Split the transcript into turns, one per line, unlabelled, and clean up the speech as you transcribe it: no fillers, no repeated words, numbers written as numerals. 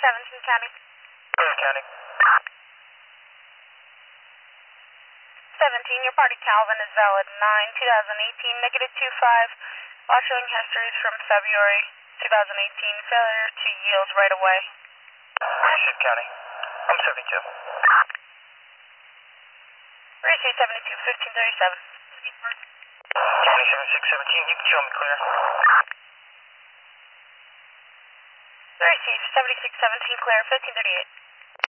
County.
County.
17, your party Calvin is valid 9/2018, -25, while showing histories from February 2018, failure to yield right away.
Receive County. I'm 72.
Receive 72, 1537.
County 7617, you can show me clear.
Receive 7617, clear, 1538.